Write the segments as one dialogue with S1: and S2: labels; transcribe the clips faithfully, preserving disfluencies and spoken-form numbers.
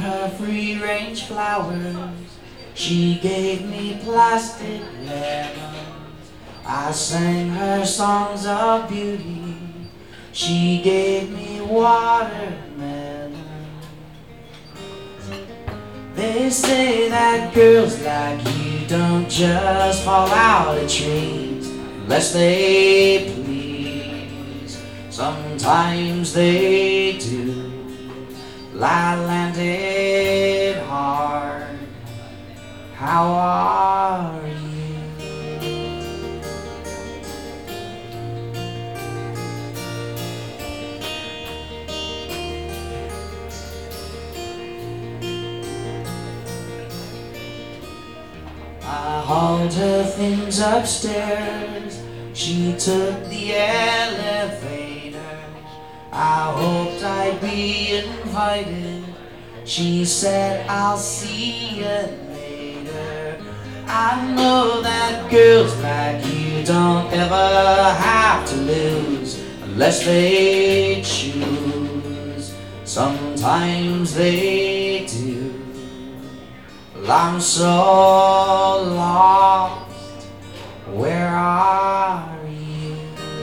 S1: her free-range flowers. She gave me plastic lemons. I sang her songs of beauty. She gave me watermelon. They say that girls like you don't just fall out of trees unless they please. Sometimes they do. I landed hard. How are you? I hauled her things upstairs. She took the elevator. I hoped I'd be invited. She said, I'll see you later. I know that girls like you don't ever have to lose unless they choose. Sometimes they do. Well, I'm so lost. Where are you?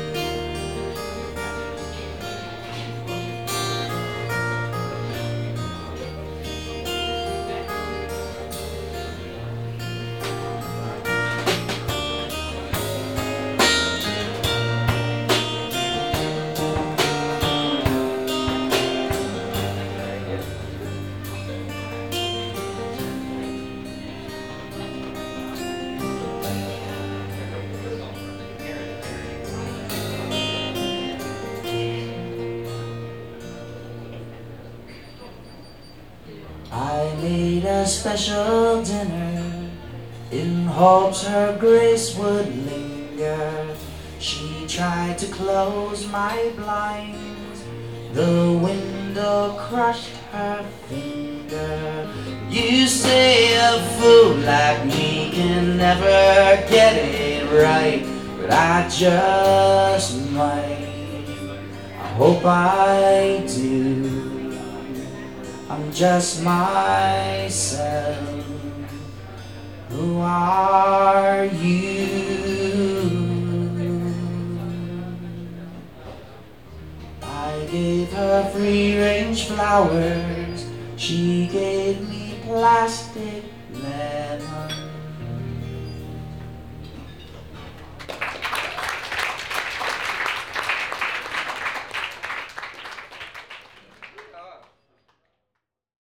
S1: I made a special dinner in hopes her grace would linger. She tried to close my blinds. The window crushed her finger. You say a fool like me can never get it right, but I just might. I hope I do. I'm just myself. Who are you? I gave her free-range flowers. She gave me plastic lemons.